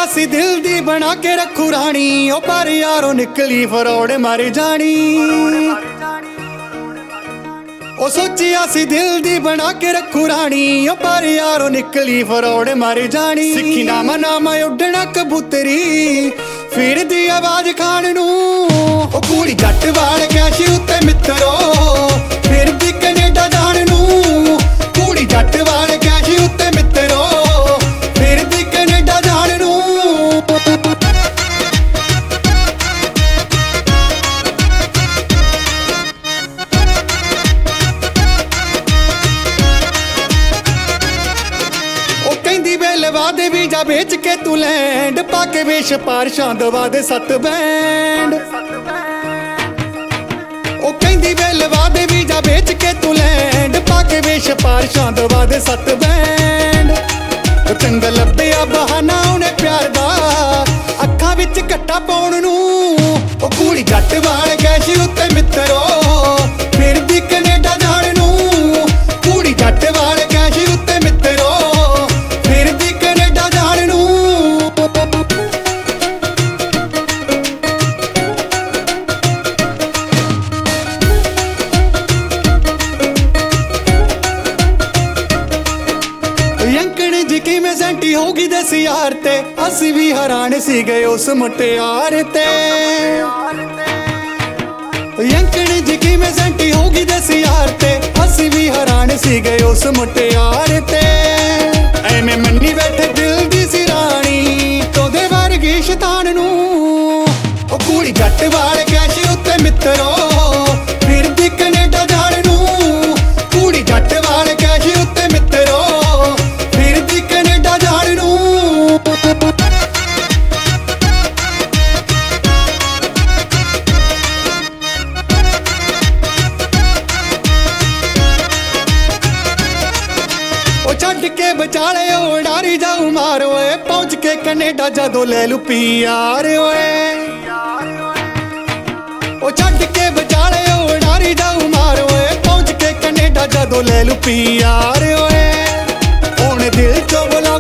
सोचिया सी दिल दी बना के रखू रानी, ओ पर यारों निकली फरौड़ मर जानी। ओ सोचिया सी दिल दी बना के रखू रानी, ओ पर यारों निकली फरौड़ मर जानी। सिखी नाम नाम उड्डना कबूतरी, फिर दी आवाज खान नू। ओ कूड़ी जट वाल कैश उत्ते मित्रो, फिर दी कनेडा जान नू। कूड़ी जट वाल कैश उत्ते मित्रो, फिर दी कनेडा जान नू। लवा दे वीजा बेच के तू लैंड, पाके वेश पारशां दवा दे 7 बैंड। ओ कहंदी वे लवा दे वीजा बेच के तू लैंड, पाके वेश पारशां दवा दे 7 बैंड। चंगा लभ्या बहाना उन्हें प्यार दा, अखां विच कट्टा पाउण नू। ओ कूड़ी जट वाल कैश उत्ते मित्रो, फिर दी कनेडा जाण नू। कूड़ी जट वाल कैश उत्ते मित्रो, सेंटी होगी दस यार ते, असी भी हैरान सी गए उस मुटियार ते। यंकड़ी जिकी में सेंटी होगी दस यार ते, असी भी हैरान सी गए उस मुटियार ते। ऐवें मन्नी बैठे दिल दी सी रानी, तोदे वर्गी शैतान नू। ओ कूड़ी जट वाल कैश उत्ते मित्रो, फिर दी कनेडा जाण नू। कूड़ी जट वाल कैश उत्ते मित्रो, फिर दी कनेडा जाण नू। छड्ड के बचाले ओ डारी जाऊ मार ओए, पहुंच के कनेडा जदों ले लू पीआर ओए। ओ छड्ड के बचाले ओ डारी जाऊ मार ओए, पहुंच के कनेडा जदों ले लू पीआर ओए। हुण दिल चों बुला